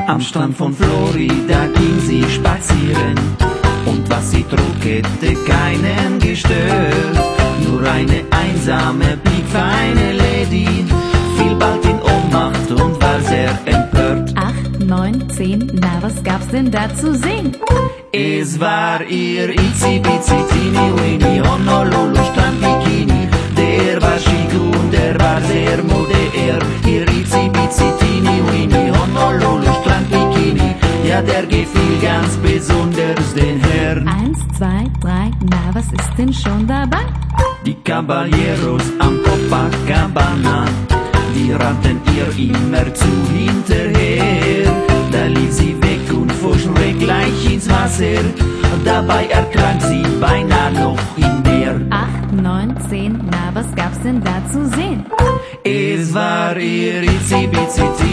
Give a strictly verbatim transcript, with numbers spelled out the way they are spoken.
Am Strand von Florida ging sie spazieren, und was sie trug, hätte keinen gestört. Nur eine einsame, blickfeine Lady fiel bald in Ohnmacht und war sehr empört. Acht, neun, zehn, na was gab's denn da zu sehen? Es war ihr Itzi Bitzi Teeny Weeny Honolulu Strandbikini. Der war schick und der war sehr modern. Ihr Itzi Bitzi Teeny Weeny Honolulu Strandbikini. Ja, der gefiel ganz besonders den Herrn. Eins, zwei, drei, na was ist denn schon dabei? Die Caballeros am Copacabana, die rannten ihr immer zu hinterher. Da lief sie weg und fuhr schräg gleich ins Wasser. Dabei ertrank sie beinahe noch im Meer. Acht, neun, zehn, na was gab's denn da zu sehen? Es war ihr Itzi Bitzi